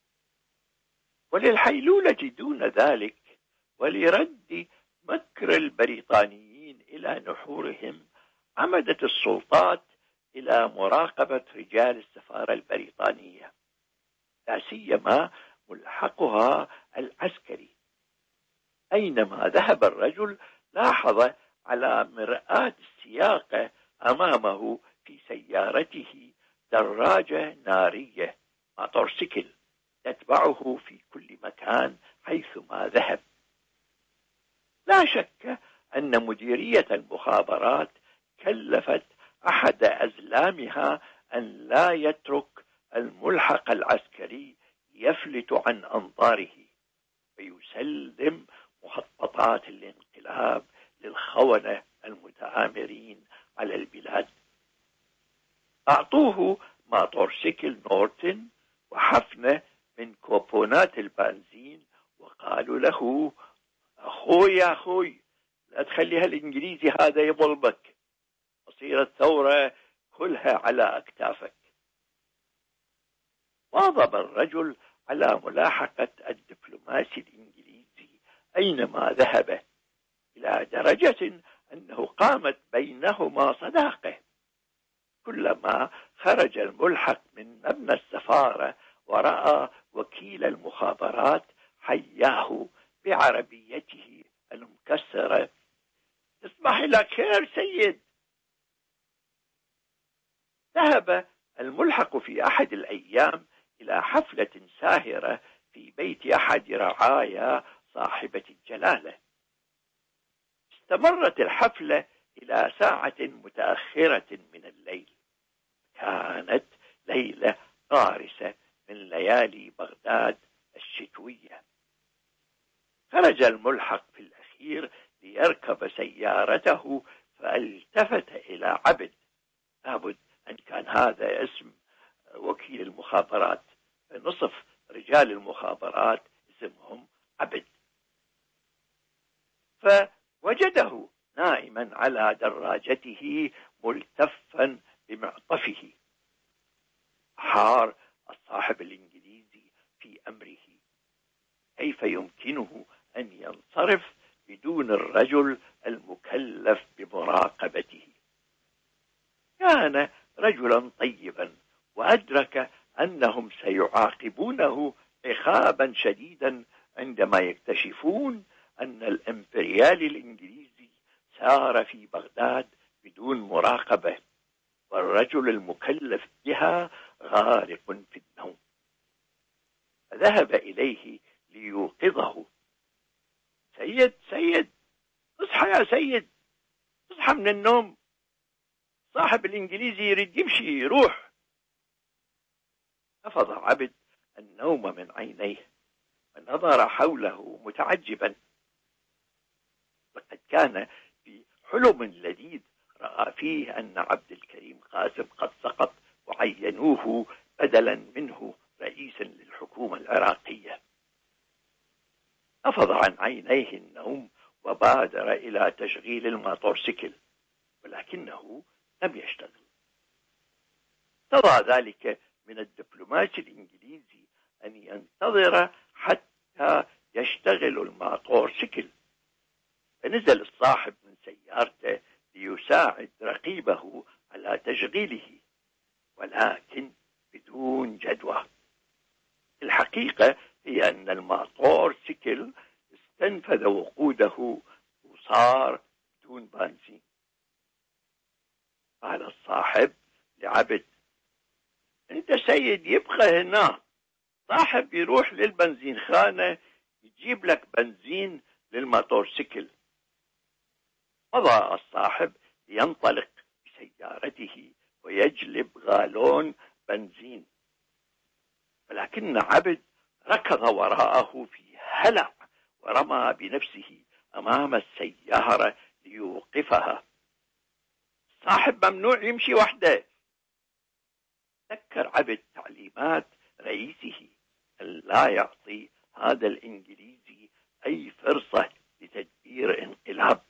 Speaker 21: وللحيلولة دون ذلك ولرد مكر البريطانيين إلى نحورهم، عمدت السلطات إلى مراقبة رجال السفارة البريطانية، لا سيما ملحقها العسكري. أينما ذهب الرجل لاحظ على مرآة السياقة أمامه في سيارته دراجة نارية موتورسيكل تتبعه في كل مكان حيثما ذهب. لا شك أن مديرية المخابرات كلفت أحد أزلامها أن لا يترك الملحق العسكري يفلت عن أنظاره ويسلم مخططات الانقلاب للخونة المتآمرين على البلاد. أعطوه موتورسيكل نورتن وحفنة من كوبونات البنزين وقالوا له: أخوي يا أخوي، لا تخلي هالإنجليزي هذا يظلمك، مصير الثورة كلها على أكتافك. واظب الرجل على ملاحقة الدبلوماسي الإنجليزي أينما ذهب، إلى درجة أنه قامت بينهما صداقة. كلما خرج الملحق من مبنى السفارة ورأى وكيل المخابرات حياه بعربيته المكسرة: تصبح لك خير سيد. ذهب الملحق في أحد الأيام إلى حفلة ساهرة في بيت أحد رعايا صاحبة الجلالة. استمرت الحفلة إلى ساعة متأخرة من الليل. كانت ليلة قارسة من ليالي بغداد الشتوية. خرج الملحق في الأخير ليركب سيارته، فالتفت إلى عبد. لابد أن كان هذا اسم وكيل المخابرات، نصف رجال المخابرات اسمهم عبد. فوجده نائما على دراجته ملتفا بمعطفه. حار الصاحب الإنجليزي في أمره، كيف يمكنه أن ينصرف بدون الرجل المكلف بمراقبته. كان رجلا طيبا، وأدرك أنهم سيعاقبونه عقابا شديدا عندما يكتشفون أن الإمبريالي الإنجليزي سار في بغداد بدون مراقبة، والرجل المكلف بها غارق في النوم. فذهب إليه ليوقظه. سيد اصحى يا سيد، اصحى من النوم، صاحب الإنجليزي يريد يمشي يروح. نفض عبد النوم من عينيه ونظر حوله متعجبا. لقد كان في حلم لذيذ رأى فيه أن عبد الكريم قاسم قد سقط وعينوه بدلا منه رئيسا للحكومة العراقية. نفض عن عينيه النوم وبادر إلى تشغيل الموتورسيكل، ولكنه لم يشتغل. اقتضى ذلك من الدبلوماسي الإنجليزي أن ينتظر حتى يشتغل الموتورسيكل. فنزل الصاحب من سيارته ليساعد رقيبه على تشغيله، ولكن بدون جدوى. الحقيقة هي أن الموتورسيكل استنفذ وقوده وصار بدون بنزين. قال الصاحب لعبد: أنت سيد يبقى هنا، صاحب يروح للبنزين خانة يجيب لك بنزين للموتورسيكل. مضى الصاحب لينطلق بسيارته ويجلب غالون بنزين، ولكن عبد ركض وراءه في هلع ورمى بنفسه أمام السيارة ليوقفها. صاحب ممنوع يمشي وحده. ذكر عبد تعليمات رئيسه أن لا يعطي هذا الإنجليزي أي فرصة لتدبير انقلاب.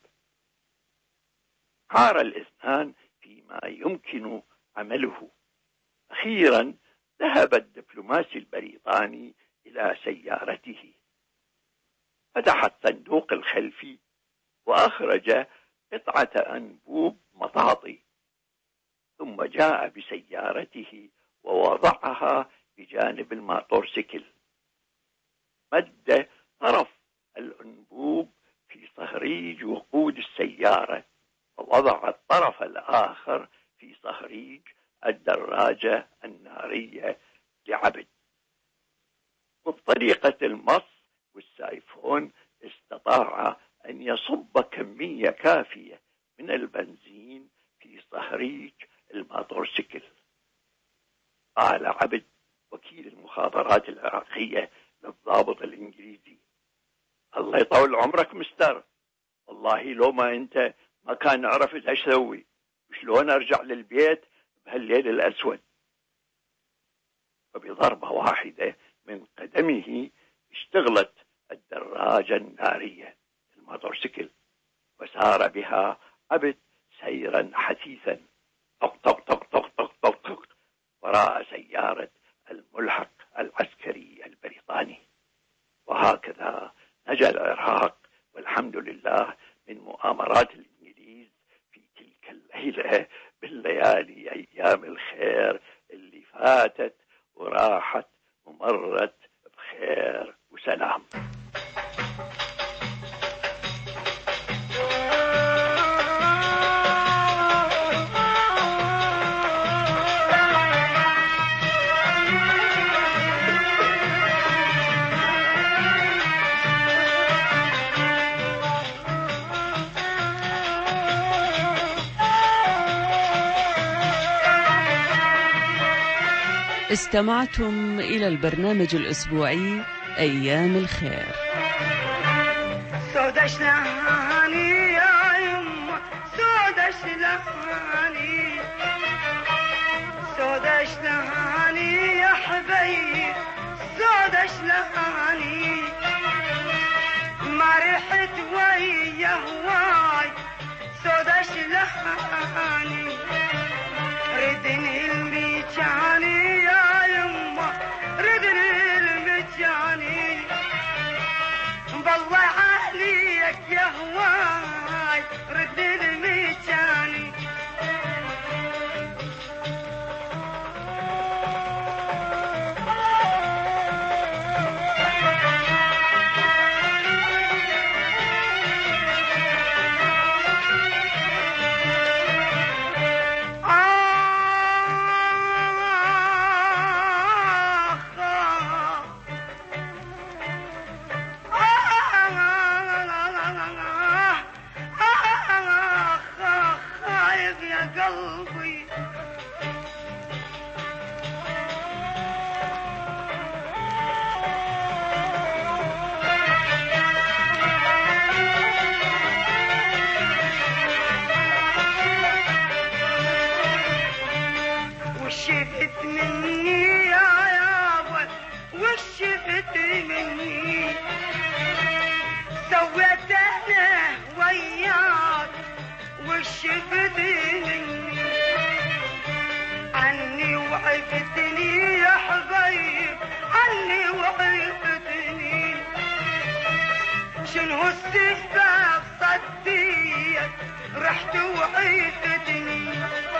Speaker 21: حار الاثنان فيما يمكن عمله. أخيرا ذهب الدبلوماسي البريطاني إلى سيارته، فتح الصندوق الخلفي وأخرج قطعة أنبوب مطاطي، ثم جاء بسيارته ووضعها بجانب الموتورسيكل. مد طرف الأنبوب في صهريج وقود السيارة، ووضع الطرف الآخر في صهريج الدراجة النارية لعبد. وبطريقة المص والسايفون استطاع أن يصب كمية كافية من البنزين في صهريج الموتورسيكل. قال عبد وكيل المخابرات العراقية للضابط الإنجليزي: الله يطول عمرك مستر، والله لو ما أنت ما كان عرفت ايش اسوي وشلون ارجع للبيت بهالليل الاسود. وبضربة واحدة من قدمه اشتغلت الدراجة النارية الموتورسيكل، وسار بها عبد سيرا حثيثا طق طق طق طق طق طق طق وراء سيارة الملحق العسكري البريطاني. وهكذا نجا العراق والحمد لله من مؤامرات الإنجليز في تلك الليلة بالليالي أيام الخير اللي فاتت وراحت ومرت بخير وسلام.
Speaker 13: استمعتم إلى البرنامج الأسبوعي أيام الخير.
Speaker 8: سودش لهاني يا يما سودش لهاني، سودش لهاني يا حبيب سودش لهاني، ما رحت ويا هواي سودش لهاني، ردني الميجاني يا يما ردني الميجاني، بالله عليك يا هواي سويت انا وياك والشفتني عني وعفتني يا حبيب عني وعفتني شنو السبب صديت رحت وعفتني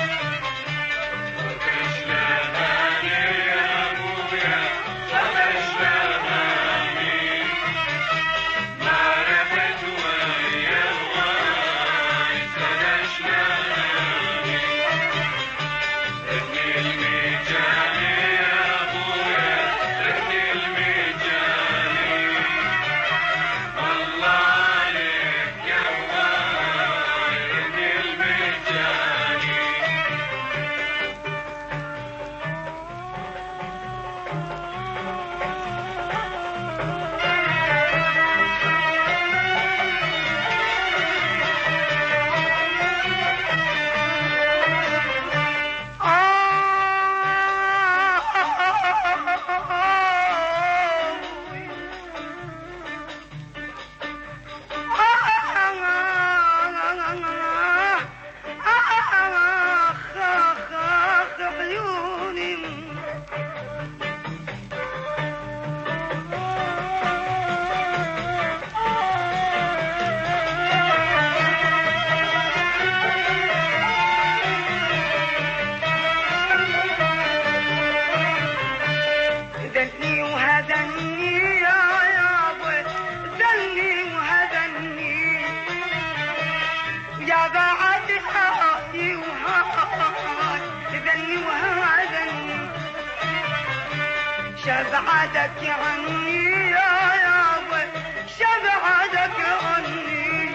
Speaker 8: شبعدك عني يا يابا شبعدك عني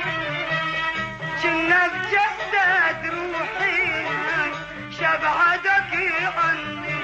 Speaker 8: كنا بجسد روحي شبعدك عني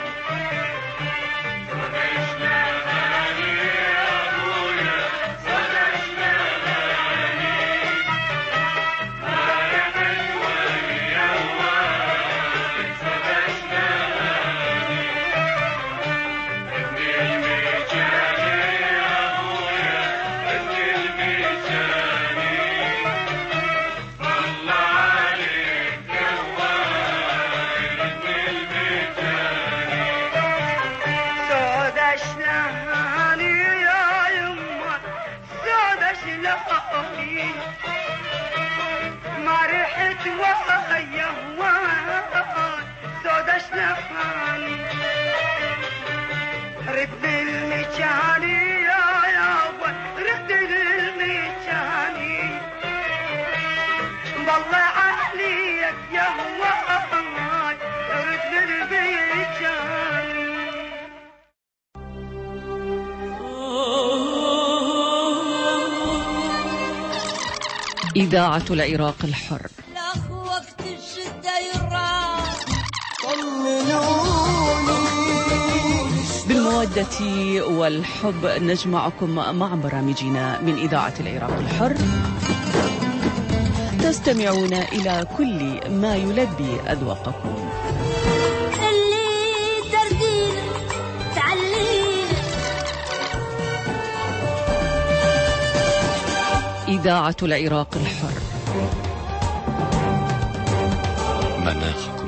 Speaker 8: ما رحت وياه سوداش لحاني رد المجاني يا يابا رد المجاني والله عليك يا هواي رد المجاني
Speaker 13: إذاعة العراق الحر.
Speaker 3: وقت الشدة يراح
Speaker 13: بالمودة والحب نجمعكم مع برامجنا من إذاعة العراق الحر. تستمعون إلى كل ما يلبي أذواقكم. إذاعة العراق الحر.
Speaker 9: مناخ